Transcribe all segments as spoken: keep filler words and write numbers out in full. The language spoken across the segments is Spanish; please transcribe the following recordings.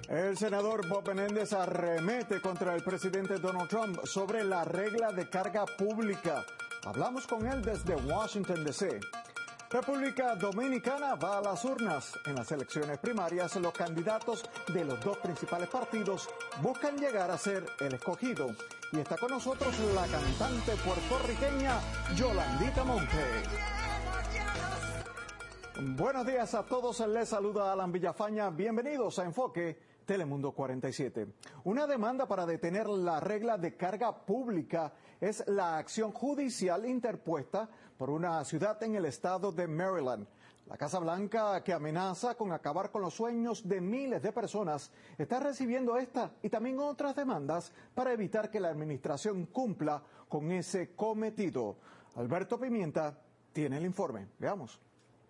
El senador Bob Menéndez arremete contra el presidente Donald Trump sobre la regla de carga pública. Hablamos con él desde Washington, D C República Dominicana va a las urnas. En las elecciones primarias, los candidatos de los dos principales partidos buscan llegar a ser el escogido. Y está con nosotros la cantante puertorriqueña Yolandita Monte. Buenos días a todos, les saluda Alan Villafaña. Bienvenidos a Enfoque Telemundo cuarenta y siete. Una demanda para detener la regla de carga pública es la acción judicial interpuesta por una ciudad en el estado de Maryland. La Casa Blanca, que amenaza con acabar con los sueños de miles de personas, está recibiendo esta y también otras demandas para evitar que la administración cumpla con ese cometido. Alberto Pimienta tiene el informe. Veamos.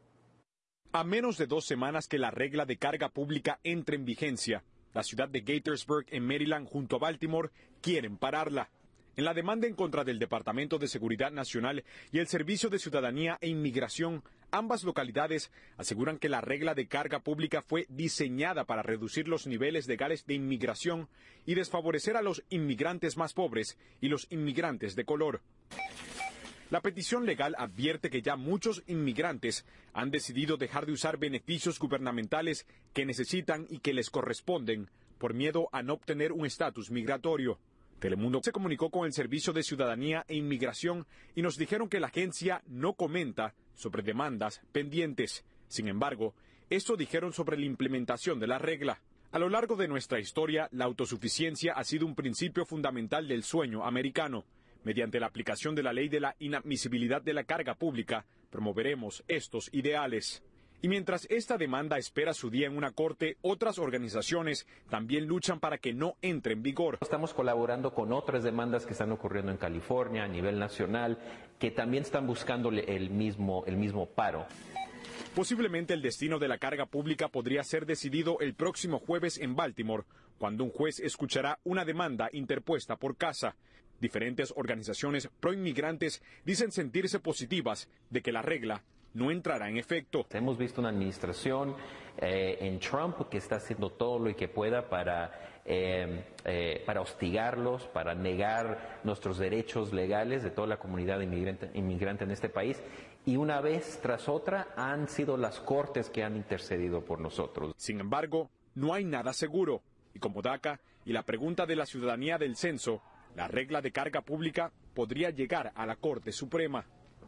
A menos de dos semanas que la regla de carga pública entre en vigencia, la ciudad de Gaithersburg, en Maryland, junto a Baltimore, quieren pararla. En la demanda en contra del Departamento de Seguridad Nacional y el Servicio de Ciudadanía e Inmigración, ambas localidades aseguran que la regla de carga pública fue diseñada para reducir los niveles legales de inmigración y desfavorecer a los inmigrantes más pobres y los inmigrantes de color. La petición legal advierte que ya muchos inmigrantes han decidido dejar de usar beneficios gubernamentales que necesitan y que les corresponden por miedo a no obtener un estatus migratorio. Telemundo se comunicó con el Servicio de Ciudadanía e Inmigración y nos dijeron que la agencia no comenta sobre demandas pendientes. Sin embargo, esto dijeron sobre la implementación de la regla. A lo largo de nuestra historia, la autosuficiencia ha sido un principio fundamental del sueño americano. Mediante la aplicación de la ley de la inadmisibilidad de la carga pública, promoveremos estos ideales. Y mientras esta demanda espera su día en una corte, otras organizaciones también luchan para que no entre en vigor. Estamos colaborando con otras demandas que están ocurriendo en California a nivel nacional, que también están buscando el mismo, el mismo paro. Posiblemente el destino de la carga pública podría ser decidido el próximo jueves en Baltimore, cuando un juez escuchará una demanda interpuesta por Casa. Diferentes organizaciones proinmigrantes dicen sentirse positivas de que la regla no entrará en efecto. Hemos visto una administración eh, en Trump que está haciendo todo lo que pueda para, eh, eh, para hostigarlos, para negar nuestros derechos legales de toda la comunidad inmigrante, inmigrante en este país. Y una vez tras otra han sido las cortes que han intercedido por nosotros. Sin embargo, no hay nada seguro. Y como DACA y la pregunta de la ciudadanía del censo, la regla de carga pública podría llegar a la Corte Suprema.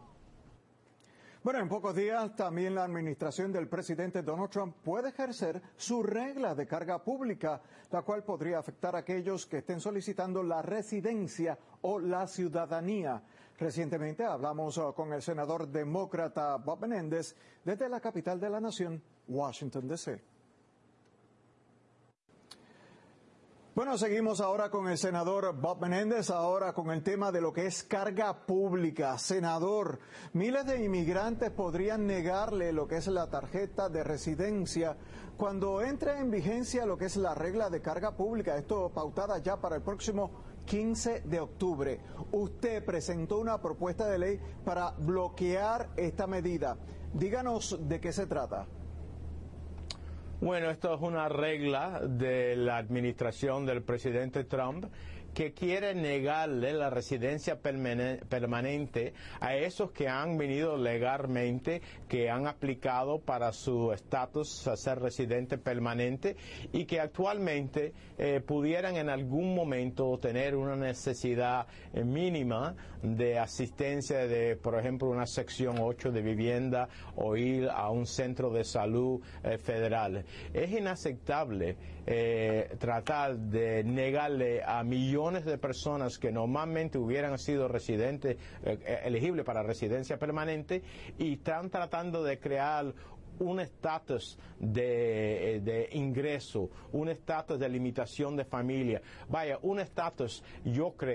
Bueno, en pocos días también la administración del presidente Donald Trump puede ejercer su regla de carga pública, la cual podría afectar a aquellos que estén solicitando la residencia o la ciudadanía. Recientemente hablamos con el senador demócrata Bob Menéndez desde la capital de la nación, Washington, D C Bueno, seguimos ahora con el senador Bob Menéndez, ahora con el tema de lo que es carga pública. Senador, miles de inmigrantes podrían negarle lo que es la tarjeta de residencia cuando entre en vigencia lo que es la regla de carga pública, esto pautada ya para el próximo quince de octubre. Usted presentó una propuesta de ley para bloquear esta medida. Díganos de qué se trata. Bueno, esto es una regla de la administración del presidente Trump que quiere negarle la residencia permanente a esos que han venido legalmente, que han aplicado para su estatus a ser residente permanente y que actualmente eh, pudieran en algún momento tener una necesidad eh, mínima de asistencia de, por ejemplo, una sección ocho de vivienda o ir a un centro de salud eh, federal. Es inaceptable eh, tratar de negarle a millones de personas que normalmente hubieran sido residentes, eh, elegibles para residencia permanente, y están tratando de crear un estatus de, de ingreso, un estatus de limitación de familia. Vaya, un estatus, yo creo,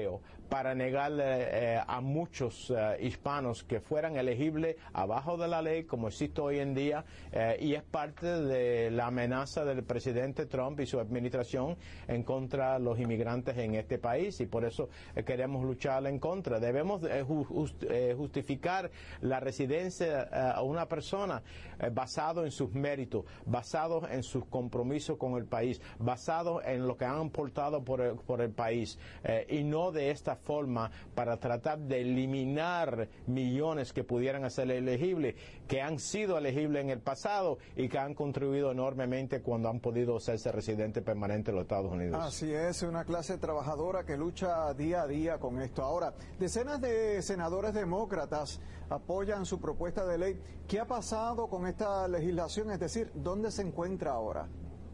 para negarle eh, a muchos eh, hispanos que fueran elegibles abajo de la ley como existe hoy en día, eh, y es parte de la amenaza del presidente Trump y su administración en contra de los inmigrantes en este país, y por eso eh, queremos luchar en contra. Debemos eh, just, eh, justificar la residencia eh, a una persona eh, basado en sus méritos, basado en sus compromisos con el país, basado en lo que han aportado por el, por el país, eh, y no de esta forma para tratar de eliminar millones que pudieran ser elegibles, que han sido elegibles en el pasado y que han contribuido enormemente cuando han podido hacerse residentes permanentes en los Estados Unidos. Así es, una clase trabajadora que lucha día a día con esto. Ahora, decenas de senadores demócratas apoyan su propuesta de ley. ¿Qué ha pasado con esta legislación? Es decir, ¿dónde se encuentra ahora?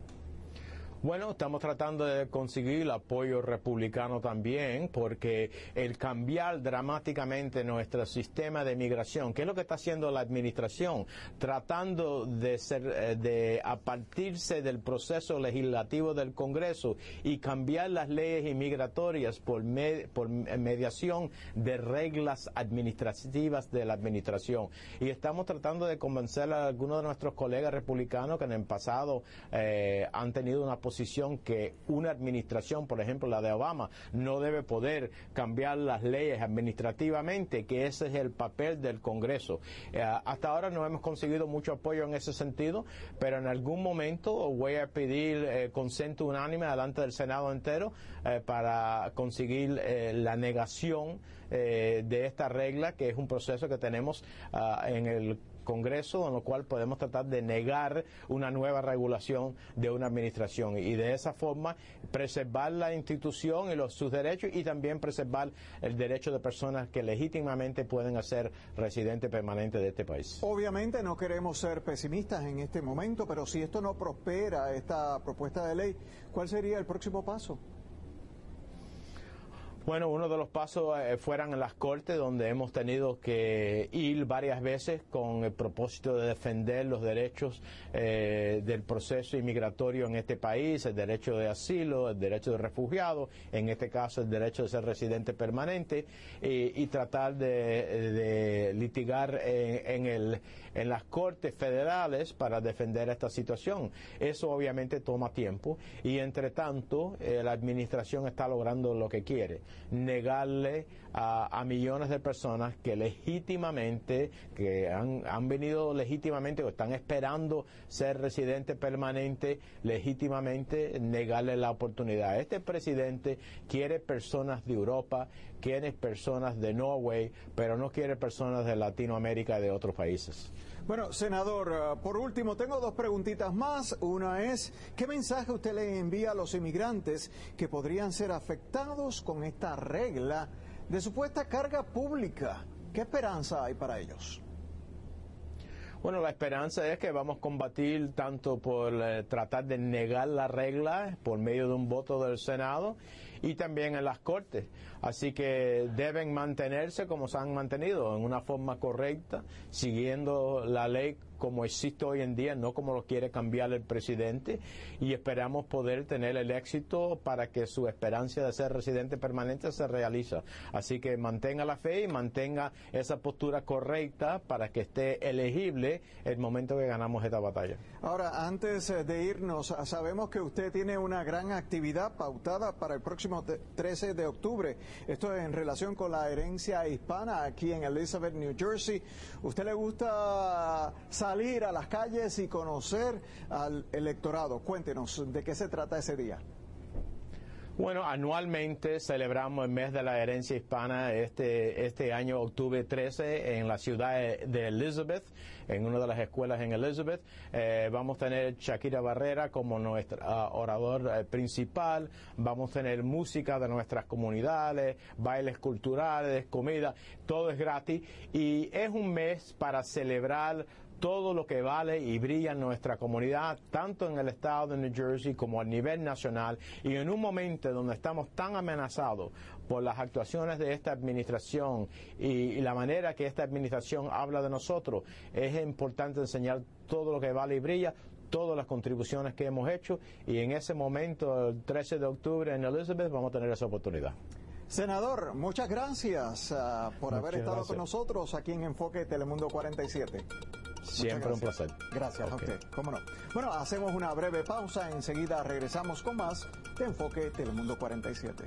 Bueno, estamos tratando de conseguir el apoyo republicano también, porque el cambiar dramáticamente nuestro sistema de migración, ¿qué es lo que está haciendo la administración? Tratando de ser, de apartarse del proceso legislativo del Congreso y cambiar las leyes inmigratorias por, med, por mediación de reglas administrativas de la administración. Y estamos tratando de convencer a algunos de nuestros colegas republicanos que en el pasado eh, han tenido una posición que una administración, por ejemplo la de Obama, no debe poder cambiar las leyes administrativamente, que ese es el papel del Congreso. Eh, hasta ahora no hemos conseguido mucho apoyo en ese sentido, pero en algún momento voy a pedir eh, consenso unánime delante del Senado entero eh, para conseguir eh, la negación eh, de esta regla, que es un proceso que tenemos uh, en el Congreso, en lo cual podemos tratar de negar una nueva regulación de una administración y de esa forma preservar la institución y los, sus derechos, y también preservar el derecho de personas que legítimamente pueden ser residentes permanentes de este país. Obviamente no queremos ser pesimistas en este momento, pero si esto no prospera, esta propuesta de ley, ¿cuál sería el próximo paso? Bueno, uno de los pasos eh, fueran en las Cortes, donde hemos tenido que ir varias veces con el propósito de defender los derechos eh, del proceso inmigratorio en este país, el derecho de asilo, el derecho de refugiado, en este caso el derecho de ser residente permanente, y, y tratar de, de litigar en, en, el, en las Cortes federales para defender esta situación. Eso obviamente toma tiempo y entre tanto eh, la administración está logrando lo que quiere: negarle a, a millones de personas que legítimamente, que han, han venido legítimamente o están esperando ser residente permanente legítimamente, negarle la oportunidad. Este presidente quiere personas de Europa, quiere personas de Norway, pero no quiere personas de Latinoamérica y de otros países. Bueno, senador, por último, tengo dos preguntitas más. Una es, ¿qué mensaje usted le envía a los inmigrantes que podrían ser afectados con esta regla de supuesta carga pública? ¿Qué esperanza hay para ellos? Bueno, la esperanza es que vamos a combatir tanto por eh, tratar de negar la regla por medio de un voto del Senado y también en las Cortes. Así que deben mantenerse como se han mantenido, en una forma correcta, siguiendo la ley como existe hoy en día, no como lo quiere cambiar el presidente, y esperamos poder tener el éxito para que su esperanza de ser residente permanente se realice. Así que mantenga la fe y mantenga esa postura correcta para que esté elegible el momento que ganamos esta batalla. Ahora, antes de irnos, sabemos que usted tiene una gran actividad pautada para el próximo trece de octubre. Esto es en relación con la herencia hispana aquí en Elizabeth, New Jersey. ¿Usted le gusta salir a las calles y conocer al electorado? Cuéntenos, ¿de qué se trata ese día? Bueno, anualmente celebramos el mes de la herencia hispana este, este año, octubre trece, en la ciudad de Elizabeth, en una de las escuelas en Elizabeth. Eh, vamos a tener Shakira Barrera como nuestro uh, orador uh, principal, vamos a tener música de nuestras comunidades, bailes culturales, comida, todo es gratis, y es un mes para celebrar todo lo que vale y brilla en nuestra comunidad, tanto en el estado de New Jersey como a nivel nacional, y en un momento donde estamos tan amenazados por las actuaciones de esta administración y, y la manera que esta administración habla de nosotros, es importante enseñar todo lo que vale y brilla, todas las contribuciones que hemos hecho, y en ese momento, el trece de octubre en Elizabeth, vamos a tener esa oportunidad. Senador, muchas gracias uh, por muchas haber estado gracias. con nosotros aquí en Enfoque Telemundo cuarenta y siete. Siempre un placer. Gracias okay. a usted, cómo no. Bueno, hacemos una breve pausa, enseguida regresamos con más de Enfoque Telemundo cuarenta y siete.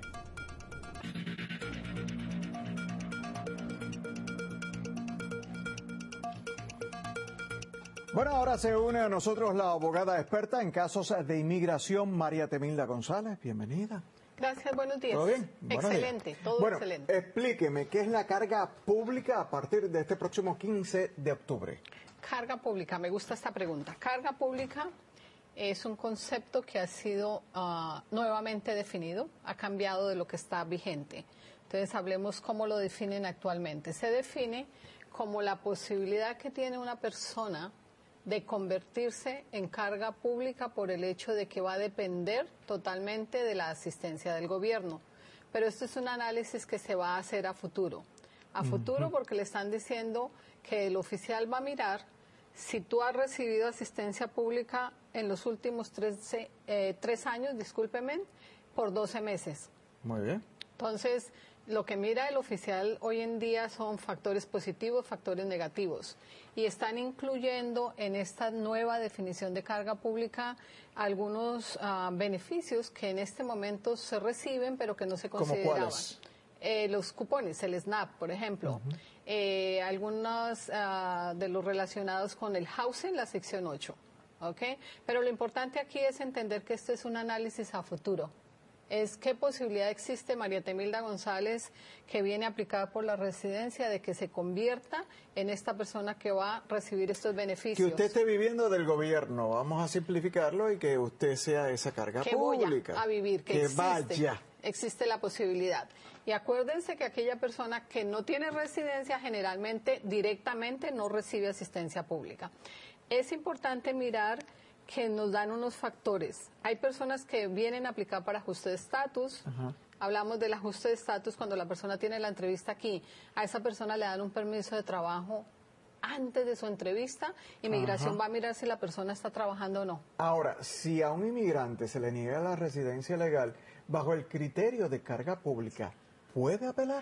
Bueno, ahora se une a nosotros la abogada experta en casos de inmigración, María Temilda González. Bienvenida. Gracias, buenos días. ¿Todo bien? Buenos excelente, días. todo bueno, excelente. Explíqueme, ¿qué es la carga pública a partir de este próximo quince de octubre? Carga pública, me gusta esta pregunta. Carga pública es un concepto que ha sido uh, nuevamente definido, ha cambiado de lo que está vigente. Entonces, hablemos cómo lo definen actualmente. Se define como la posibilidad que tiene una persona de convertirse en carga pública por el hecho de que va a depender totalmente de la asistencia del gobierno. Pero esto es un análisis que se va a hacer a futuro. A futuro porque le están diciendo que el oficial va a mirar si tú has recibido asistencia pública en los últimos trece, eh, tres años, discúlpeme, por doce meses. Muy bien. Entonces, lo que mira el oficial hoy en día son factores positivos, factores negativos. Y están incluyendo en esta nueva definición de carga pública algunos uh, beneficios que en este momento se reciben, pero que no se consideraban. ¿Cómo cuáles? Eh, los cupones, el SNAP, por ejemplo. Uh-huh. eh, algunos uh, de los relacionados con el housing, la sección ocho. ¿Okay? Pero lo importante aquí es entender que esto es un análisis a futuro. Es qué posibilidad existe, María Temilda González, que viene aplicada por la residencia, de que se convierta en esta persona que va a recibir estos beneficios. Que usted esté viviendo del gobierno, vamos a simplificarlo, y que usted sea esa carga que pública. Voy a, a vivir, que, que existe, vaya. Existe la posibilidad. Y acuérdense que aquella persona que no tiene residencia generalmente directamente no recibe asistencia pública. Es importante mirar que nos dan unos factores. Hay personas que vienen a aplicar para ajuste de estatus. Uh-huh. Hablamos del ajuste de estatus cuando la persona tiene la entrevista aquí. A esa persona le dan un permiso de trabajo antes de su entrevista. Inmigración uh-huh. va a mirar si la persona está trabajando o no. Ahora, si a un inmigrante se le niega la residencia legal bajo el criterio de carga pública, ¿puede apelar?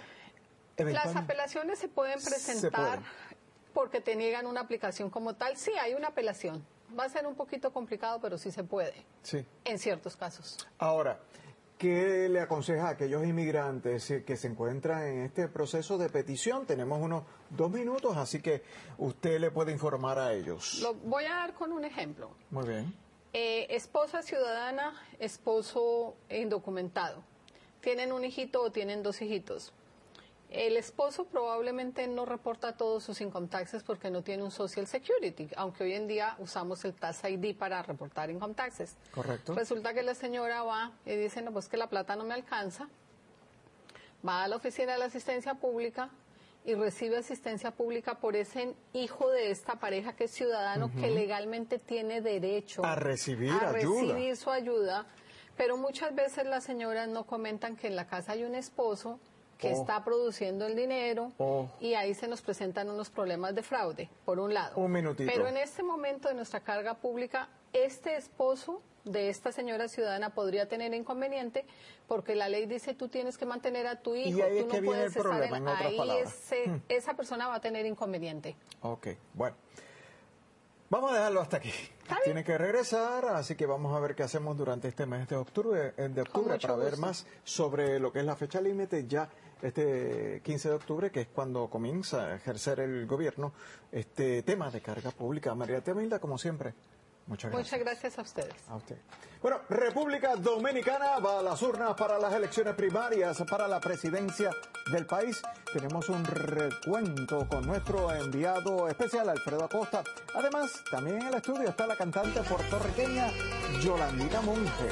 Las apelaciones se pueden presentar porque te niegan una aplicación como tal. Sí, hay una apelación. Va a ser un poquito complicado, pero sí se puede. Sí. En ciertos casos. Ahora, ¿qué le aconseja a aquellos inmigrantes que se encuentran en este proceso de petición? Tenemos unos dos minutos, así que usted le puede informar a ellos. Lo voy a dar con un ejemplo. Muy bien. Eh, esposa ciudadana, esposo indocumentado. Tienen un hijito o tienen dos hijitos. El esposo probablemente no reporta todos sus income taxes porque no tiene un Social Security, aunque hoy en día usamos el Tax I D para reportar income taxes. Correcto. Resulta que la señora va y dice, no, pues que la plata no me alcanza, va a la oficina de la asistencia pública y recibe asistencia pública por ese hijo de esta pareja que es ciudadano, uh-huh. que legalmente tiene derecho a recibir a ayuda. recibir su ayuda, pero muchas veces las señoras no comentan que en la casa hay un esposo que oh. está produciendo el dinero oh. y ahí se nos presentan unos problemas de fraude, por un lado. Un minutito. Pero en este momento de nuestra carga pública, este esposo de esta señora ciudadana podría tener inconveniente porque la ley dice tú tienes que mantener a tu hijo, y ahí tú es que no viene puedes el problema, estar en, en otras ahí palabras. Ese, hmm. esa persona va a tener inconveniente. Ok, bueno. Vamos a dejarlo hasta aquí. Tiene que regresar, así que vamos a ver qué hacemos durante este mes de octubre, de octubre para gusto. ver más sobre lo que es la fecha límite ya este quince de octubre, que es cuando comienza a ejercer el gobierno este tema de carga pública. María Temilda, como siempre, muchas gracias. Muchas gracias a ustedes. A usted. Bueno, República Dominicana va a las urnas para las elecciones primarias para la presidencia del país. Tenemos un recuento con nuestro enviado especial, Alfredo Acosta. Además, también en el estudio está la cantante puertorriqueña Yolandina Monge.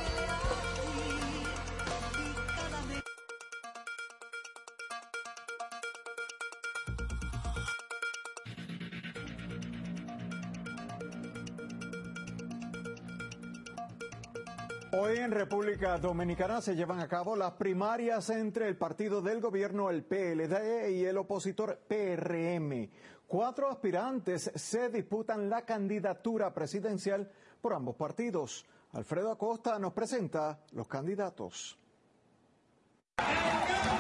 Hoy en República Dominicana se llevan a cabo las primarias entre el partido del gobierno, el P L D, y el opositor P R M. Cuatro aspirantes se disputan la candidatura presidencial por ambos partidos. Alfredo Acosta nos presenta los candidatos.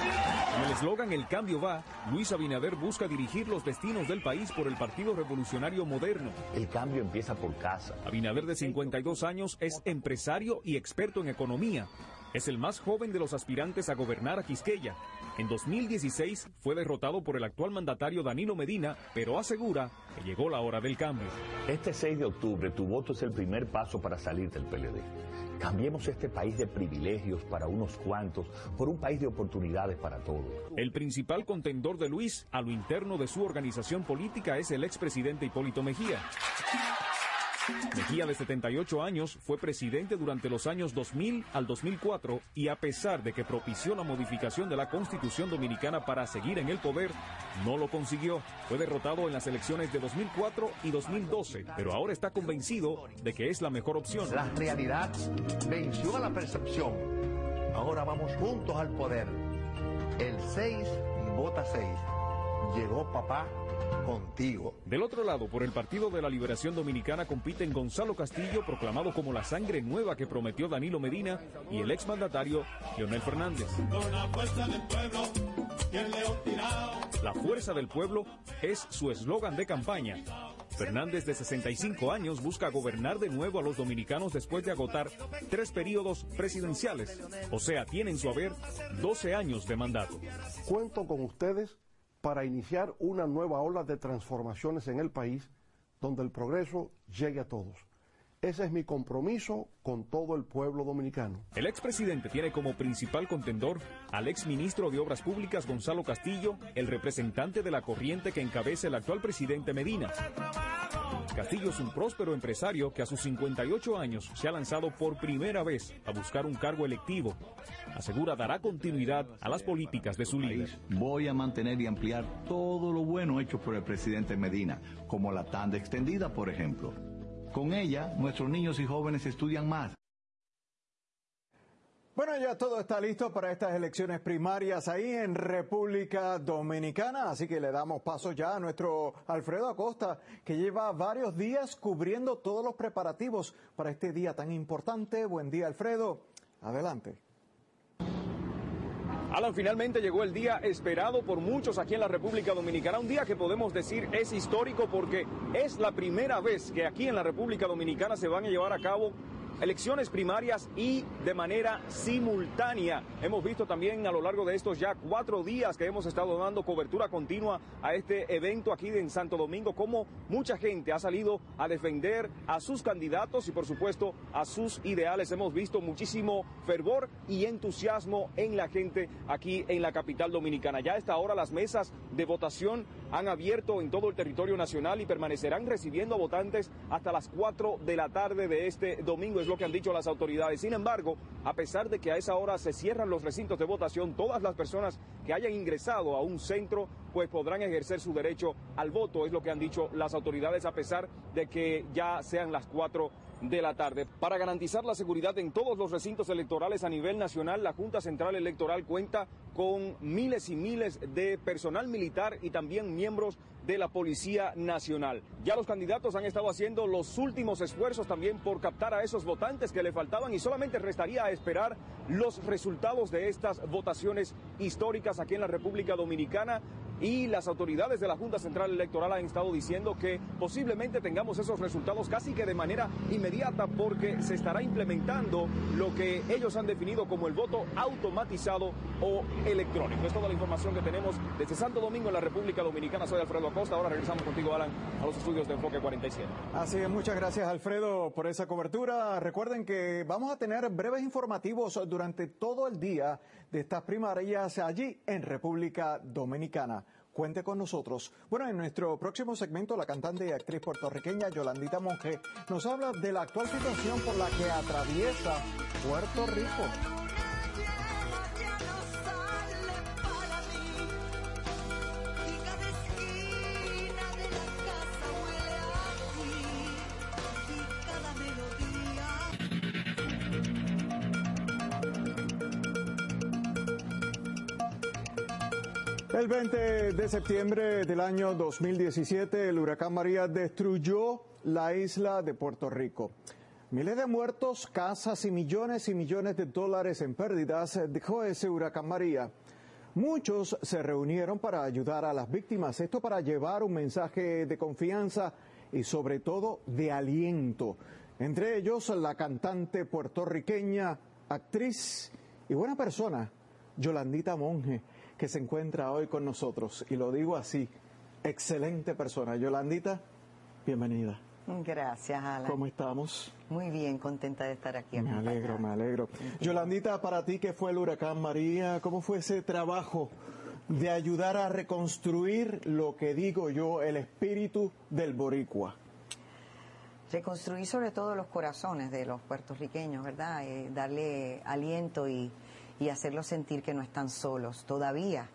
Con el eslogan "El cambio va", Luis Abinader busca dirigir los destinos del país por el Partido Revolucionario Moderno. El cambio empieza por casa. Abinader, de cincuenta y dos años, es empresario y experto en economía. Es el más joven de los aspirantes a gobernar a Quisqueya. En dos mil dieciséis fue derrotado por el actual mandatario Danilo Medina, pero asegura que llegó la hora del cambio. Este seis de octubre tu voto es el primer paso para salir del P L D. Cambiemos este país de privilegios para unos cuantos por un país de oportunidades para todos. El principal contendor de Luis a lo interno de su organización política es el expresidente Hipólito Mejía. Mejía, de setenta y ocho años, fue presidente durante los años dos mil al dos mil cuatro y, a pesar de que propició la modificación de la Constitución Dominicana para seguir en el poder, no lo consiguió. Fue derrotado en las elecciones de dos mil cuatro y dos mil doce, pero ahora está convencido de que es la mejor opción. La realidad venció a la percepción. Ahora vamos juntos al poder. El seis vota seis. Llegó papá contigo. Del otro lado, por el Partido de la Liberación Dominicana compiten Gonzalo Castillo, proclamado como la sangre nueva que prometió Danilo Medina, y el exmandatario Leonel Fernández. La fuerza del pueblo es su eslogan de campaña. Fernández, de sesenta y cinco años, busca gobernar de nuevo a los dominicanos después de agotar tres periodos presidenciales. O sea, tiene en su haber doce años de mandato. Cuento con ustedes para iniciar una nueva ola de transformaciones en el país, donde el progreso llegue a todos. Ese es mi compromiso con todo el pueblo dominicano. El expresidente tiene como principal contendor al exministro de Obras Públicas Gonzalo Castillo, el representante de la corriente que encabeza el actual presidente Medina. Castillo es un próspero empresario que a sus cincuenta y ocho años se ha lanzado por primera vez a buscar un cargo electivo. Asegura dará continuidad a las políticas de su líder. Voy a mantener y ampliar todo lo bueno hecho por el presidente Medina, como la tanda extendida, por ejemplo. Con ella, nuestros niños y jóvenes estudian más. Bueno, ya todo está listo para estas elecciones primarias ahí en República Dominicana, así que le damos paso ya a nuestro Alfredo Acosta, que lleva varios días cubriendo todos los preparativos para este día tan importante. Buen día, Alfredo. Adelante. Alan, finalmente llegó el día esperado por muchos aquí en la República Dominicana, un día que podemos decir es histórico porque es la primera vez que aquí en la República Dominicana se van a llevar a cabo elecciones primarias y de manera simultánea. Hemos visto también a lo largo de estos ya cuatro días que hemos estado dando cobertura continua a este evento aquí en Santo Domingo, cómo mucha gente ha salido a defender a sus candidatos y por supuesto a sus ideales. Hemos visto muchísimo fervor y entusiasmo en la gente aquí en la capital dominicana. Ya a esta hora las mesas de votación han abierto en todo el territorio nacional y permanecerán recibiendo votantes hasta las cuatro de la tarde de este domingo. Es lo que han dicho las autoridades. Sin embargo, a pesar de que a esa hora se cierran los recintos de votación, todas las personas que hayan ingresado a un centro pues podrán ejercer su derecho al voto, es lo que han dicho las autoridades, a pesar de que ya sean las cuatro de la tarde. Para garantizar la seguridad en todos los recintos electorales a nivel nacional, la Junta Central Electoral cuenta con miles y miles de personal militar y también miembros de la Policía Nacional. Ya los candidatos han estado haciendo los últimos esfuerzos también por captar a esos votantes que le faltaban y solamente restaría esperar los resultados de estas votaciones históricas aquí en la República Dominicana. Y las autoridades de la Junta Central Electoral han estado diciendo que posiblemente tengamos esos resultados casi que de manera inmediata, porque se estará implementando lo que ellos han definido como el voto automatizado o electrónico. Es toda la información que tenemos desde Santo Domingo en la República Dominicana. Soy Alfredo Acosta. Ahora regresamos contigo, Alan, a los estudios de Enfoque cuarenta y siete. Así es, muchas gracias, Alfredo, por esa cobertura. Recuerden que vamos a tener breves informativos durante todo el día de estas primarias allí en República Dominicana. Cuente con nosotros. Bueno, en nuestro próximo segmento, la cantante y actriz puertorriqueña Yolandita Monge nos habla de la actual situación por la que atraviesa Puerto Rico. El veinte de septiembre del año dos mil diecisiete, el huracán María destruyó la isla de Puerto Rico. Miles de muertos, casas y millones y millones de dólares en pérdidas dejó ese huracán María. Muchos se reunieron para ayudar a las víctimas, esto para llevar un mensaje de confianza y sobre todo de aliento. Entre ellos la cantante puertorriqueña, actriz y buena persona, Yolandita Monge, que se encuentra hoy con nosotros. Y lo digo así, excelente persona. Yolandita, bienvenida. Gracias, Alan. ¿Cómo estamos? Muy bien, contenta de estar aquí. Me alegro, me alegro. Yolandita, para ti, ¿qué fue el huracán María? ¿Cómo fue ese trabajo de ayudar a reconstruir lo que digo yo, el espíritu del boricua? Reconstruir sobre todo los corazones de los puertorriqueños, ¿verdad? Eh, darle aliento y, y hacerlos sentir que no están solos. Todavía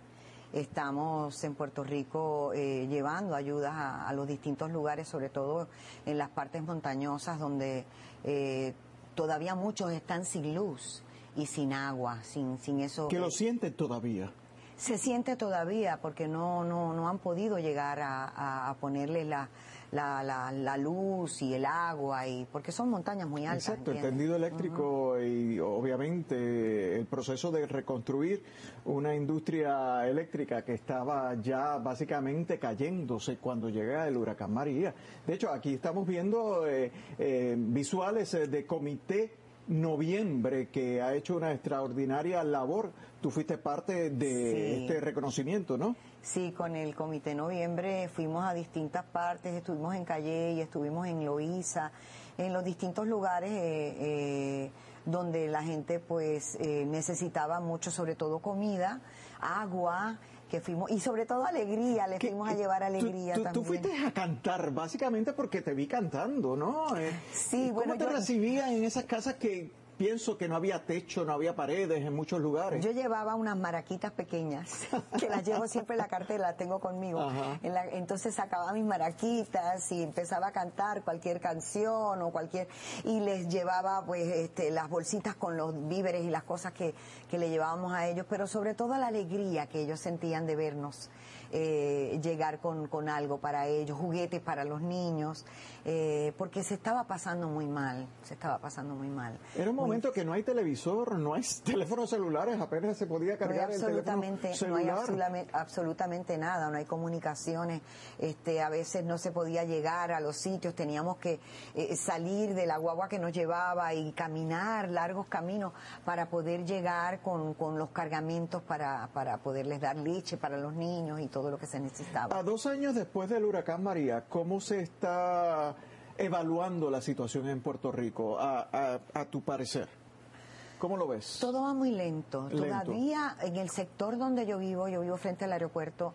estamos en Puerto Rico eh, llevando ayudas a, a los distintos lugares, sobre todo en las partes montañosas donde eh, todavía muchos están sin luz y sin agua, sin, sin eso. ¿Que lo sienten todavía? Se siente todavía porque no, no, no han podido llegar a, a, a ponerle la... La, la, la luz y el agua, y porque son montañas muy altas. Exacto, ¿entiendes? el tendido eléctrico uh-huh. Y obviamente el proceso de reconstruir una industria eléctrica que estaba ya básicamente cayéndose cuando llega el huracán María. De hecho, aquí estamos viendo eh, eh, visuales de Comité Noviembre, que ha hecho una extraordinaria labor. Tú fuiste parte de sí. este reconocimiento, ¿no? Sí, con el Comité Noviembre fuimos a distintas partes, estuvimos en Calle y estuvimos en Loíza, en los distintos lugares eh, eh, donde la gente pues eh, necesitaba mucho, sobre todo comida, agua, que fuimos, y sobre todo alegría, le fuimos a llevar alegría tú, tú, también. Tú fuiste a cantar, básicamente porque te vi cantando, ¿no? Eh, sí, ¿Cómo bueno, te yo... recibían en esas casas que pienso que no había techo, no había paredes en muchos lugares? Yo llevaba unas maraquitas pequeñas, que las llevo siempre en la cartera, las tengo conmigo. En la, entonces sacaba mis maraquitas y empezaba a cantar cualquier canción o cualquier... Y les llevaba pues este, las bolsitas con los víveres y las cosas que, que le llevábamos a ellos, pero sobre todo la alegría que ellos sentían de vernos. Eh, llegar con, con algo para ellos, juguetes para los niños, eh, porque se estaba pasando muy mal, se estaba pasando muy mal. Era un momento muy... que no hay televisor, no hay teléfonos celulares, apenas se podía cargar no el teléfono celular. No hay absolutamente, absolutamente nada, no hay comunicaciones, este, a veces no se podía llegar a los sitios, teníamos que eh, salir de la guagua que nos llevaba y caminar largos caminos para poder llegar con, con los cargamentos para, para poderles dar leche para los niños y todo. todo lo que se necesitaba. A dos años después del huracán María, ¿cómo se está evaluando la situación en Puerto Rico, a, a, a tu parecer? ¿Cómo lo ves? Todo va muy lento. lento. Todavía en el sector donde yo vivo, yo vivo frente al aeropuerto,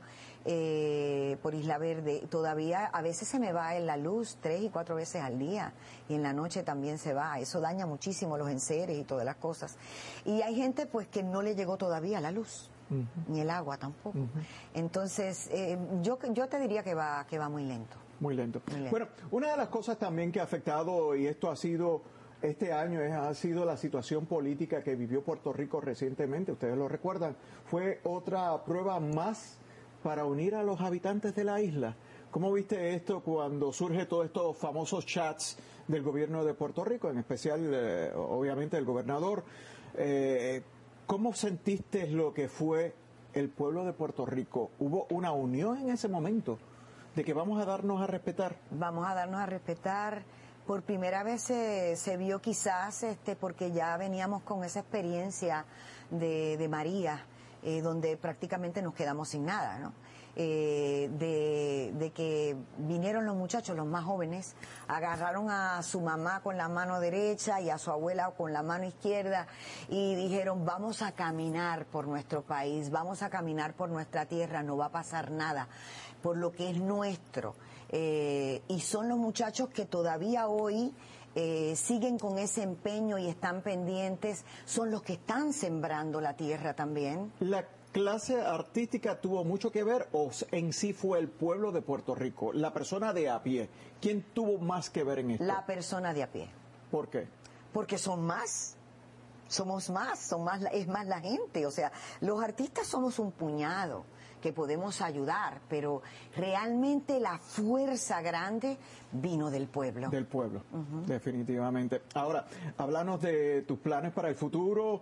eh, por Isla Verde, todavía a veces se me va en la luz tres y cuatro veces al día, y en la noche también se va. Eso daña muchísimo los enseres y todas las cosas. Y hay gente pues que no le llegó todavía la luz. Uh-huh. Ni el agua tampoco. Uh-huh. Entonces, eh, yo yo te diría que va que va muy lento. Muy lento. Muy lento. Bueno, una de las cosas también que ha afectado, y esto ha sido este año, es, ha sido la situación política que vivió Puerto Rico recientemente, ustedes lo recuerdan, fue otra prueba más para unir a los habitantes de la isla. ¿Cómo viste esto cuando surge todos estos famosos chats del gobierno de Puerto Rico, en especial, eh, obviamente, el gobernador? Eh, ¿Cómo sentiste lo que fue el pueblo de Puerto Rico? ¿Hubo una unión en ese momento de que vamos a darnos a respetar? Vamos a darnos a respetar. Por primera vez se, se vio quizás, este, porque ya veníamos con esa experiencia de, de María, eh, donde prácticamente nos quedamos sin nada, ¿no? Eh, de, de que vinieron los muchachos, los más jóvenes, agarraron a su mamá con la mano derecha y a su abuela con la mano izquierda y dijeron: vamos a caminar por nuestro país, vamos a caminar por nuestra tierra, no va a pasar nada, por lo que es nuestro. Eh, y son los muchachos que todavía hoy eh, siguen con ese empeño y están pendientes, son los que están sembrando la tierra también. La clase artística tuvo mucho que ver, o en sí fue el pueblo de Puerto Rico, la persona de a pie? ¿Quién tuvo más que ver en esto? La persona de a pie. ¿Por qué? Porque son más. Somos más, son más, es más la gente. O sea, los artistas somos un puñado que podemos ayudar, pero realmente la fuerza grande vino del pueblo. Del pueblo, uh-huh. definitivamente. Ahora, háblanos de tus planes para el futuro,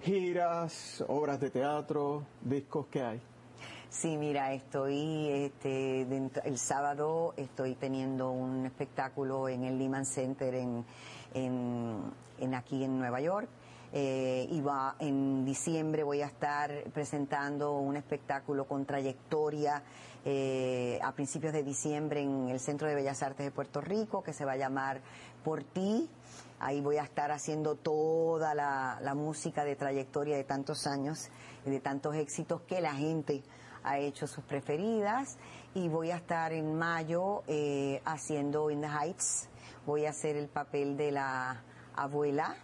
giras, obras de teatro, discos, ¿qué hay? Sí, mira, estoy, este, dentro, el sábado estoy teniendo un espectáculo en el Lehman Center en, en, en aquí en Nueva York. Eh, y va, en diciembre voy a estar presentando un espectáculo con trayectoria eh, a principios de diciembre en el Centro de Bellas Artes de Puerto Rico, que se va a llamar Por Ti. Ahí voy a estar haciendo toda la, la música de trayectoria de tantos años, de tantos éxitos que la gente ha hecho sus preferidas. Y voy a estar en mayo eh, haciendo In the Heights. Voy a hacer el papel de la abuela.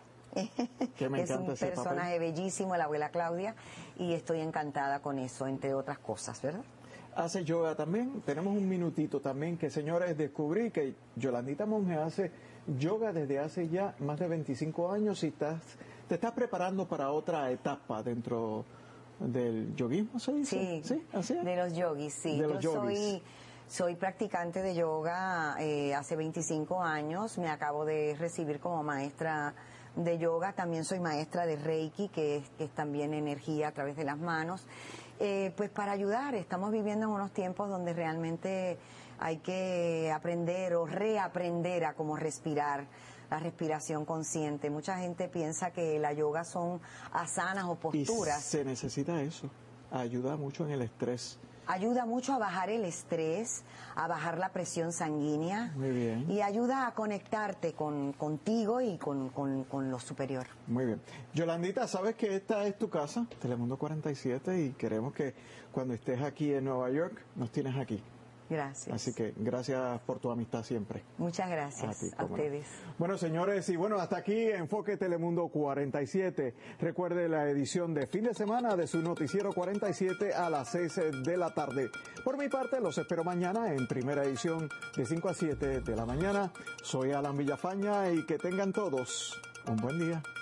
Que me es un personaje papel. bellísimo, la abuela Claudia, y estoy encantada con eso, entre otras cosas, ¿verdad? Hace yoga también, tenemos un minutito también, que señores, descubrí que Yolandita Monge hace yoga desde hace ya más de veinticinco años y estás, te estás preparando para otra etapa dentro del yoguismo, ¿se dice? Sí, ¿Sí? ¿Así es? de los yogis, sí. De los Yo yogis. soy... Soy practicante de yoga eh, hace veinticinco años, me acabo de recibir como maestra de yoga, también soy maestra de Reiki, que es, que es también energía a través de las manos, eh, pues para ayudar. Estamos viviendo en unos tiempos donde realmente hay que aprender o reaprender a cómo respirar, la respiración consciente. Mucha gente piensa que la yoga son asanas o posturas. Y se necesita eso, ayuda mucho en el estrés. Ayuda mucho a bajar el estrés, a bajar la presión sanguínea. Muy bien. Y ayuda a conectarte con, contigo y con, con, con lo superior. Muy bien. Yolandita, sabes que esta es tu casa, Telemundo cuarenta y siete, y queremos que cuando estés aquí en Nueva York, nos tienes aquí. Gracias. Así que gracias por tu amistad siempre. Muchas gracias a, ti, a ustedes. No. Bueno, señores, y bueno, hasta aquí Enfoque Telemundo cuarenta y siete. Recuerde la edición de fin de semana de su noticiero cuarenta y siete a las seis de la tarde. Por mi parte, los espero mañana en primera edición de cinco a siete de la mañana. Soy Alan Villafaña y que tengan todos un buen día.